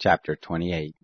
Chapter 28.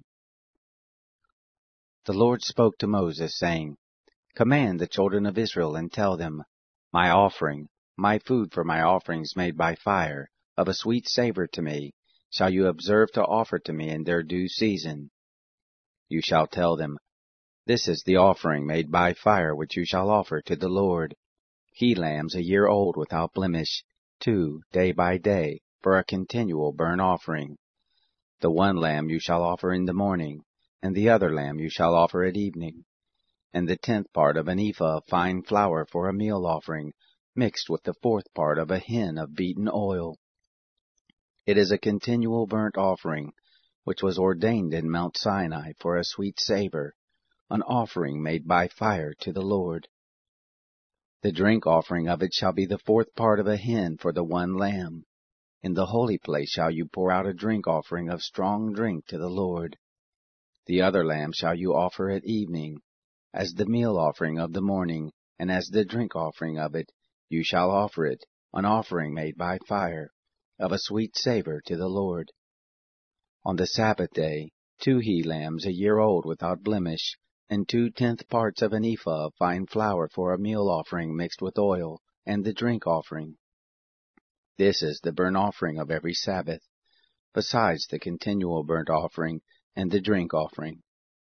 The Lord spoke to Moses, saying, Command the children of Israel, and tell them, My offering, my food for my offerings made by fire, of a sweet savor to me, shall you observe to offer to me in their due season. You shall tell them, This is the offering made by fire which you shall offer to the Lord. He-lambs a year old without blemish, 2 day by day, for a continual burnt offering. The one lamb you shall offer in the morning, and the other lamb you shall offer at evening. And the 10th part of an ephah of fine flour for a meal offering, mixed with the 4th part of a hin of beaten oil. It is a continual burnt offering, which was ordained in Mount Sinai for a sweet savor, an offering made by fire to the Lord. The drink offering of it shall be the 4th part of a hin for the one lamb. In the holy place shall you pour out a drink offering of strong drink to the Lord. The other lamb shall you offer at evening, as the meal offering of the morning, and as the drink offering of it, you shall offer it, an offering made by fire, of a sweet savor to the Lord. On the Sabbath day, 2 he-lambs a year old without blemish, and 2/10 parts of an ephah of fine flour for a meal offering mixed with oil, and the drink offering. This is the burnt offering of every Sabbath, besides the continual burnt offering and the drink offering.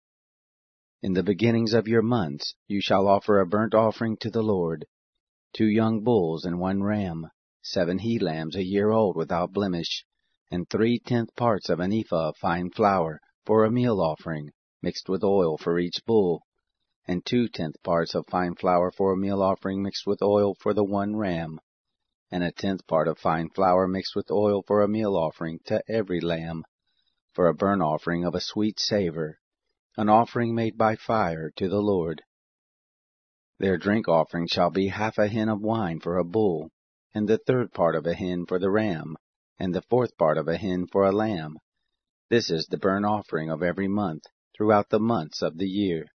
In the beginnings of your months you shall offer a burnt offering to the Lord, 2 young bulls and 1 ram, 7 he-lambs a year old without blemish, and 3/10 parts of an ephah of fine flour for a meal offering, mixed with oil for each bull, and 2/10 parts of fine flour for a meal offering mixed with oil for the 1 ram, and a 10th part of fine flour mixed with oil for a meal offering to every lamb, for a burnt offering of a sweet savor, an offering made by fire to the Lord. Their drink offering shall be half a hin of wine for a bull, and the 3rd part of a hin for the ram, and the 4th part of a hin for a lamb. This is the burnt offering of every month, throughout the months of the year.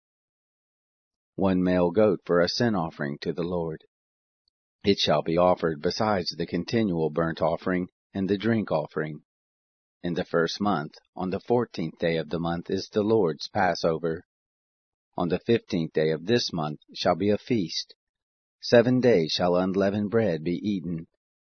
1 male goat for a sin offering to the Lord. It shall be offered besides the continual burnt offering and the drink offering. In the 1st month, on the 14th day of the month, is the Lord's Passover. On the 15th day of this month shall be a feast. 7 days shall unleavened bread be eaten.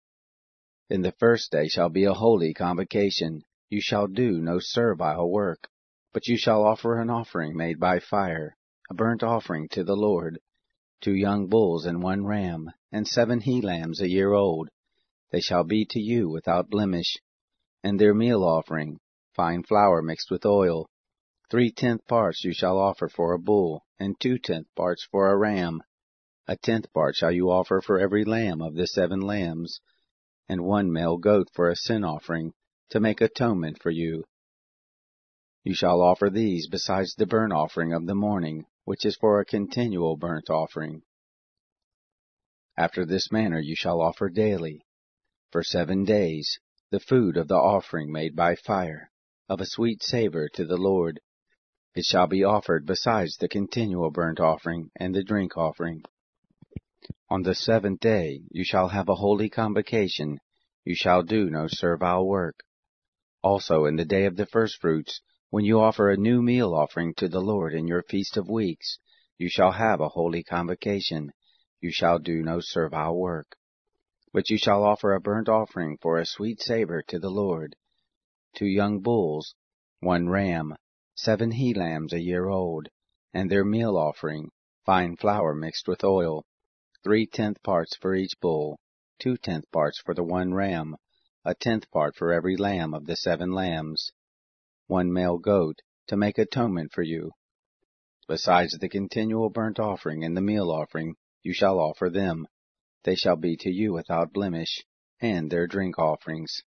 In the 1st day shall be a holy convocation. You shall do no servile work, but you shall offer an offering made by fire, a burnt offering to the Lord, 2 young bulls and 1 ram, and 7 he-lambs a year old. They shall be to you without blemish. And their meal offering, fine flour mixed with oil, 3/10 parts you shall offer for a bull, and 2/10 parts for a ram. A 10th part shall you offer for every lamb of the 7 lambs, and 1 male goat for a sin offering, to make atonement for you. You shall offer these besides the burnt offering of the morning, which is for a continual burnt offering. After this manner you shall offer daily, for 7 days, the food of the offering made by fire, of a sweet savor to the Lord. It shall be offered besides the continual burnt offering and the drink offering. On the 7th day you shall have a holy convocation. You shall do no servile work. Also in the day of the firstfruits, when you offer a new meal offering to the Lord in your feast of weeks, you shall have a holy convocation. You shall do no servile work. But you shall offer a burnt offering for a sweet savor to the Lord, 2 young bulls, 1 ram, 7 he-lambs a year old, and their meal offering, fine flour mixed with oil, 3/10 parts for each bull, 2/10 parts for the 1 ram, a 10th part for every lamb of the 7 lambs, 1 male goat, to make atonement for you. Besides the continual burnt offering and the meal offering, you shall offer them. They shall be to you without blemish, and their drink offerings.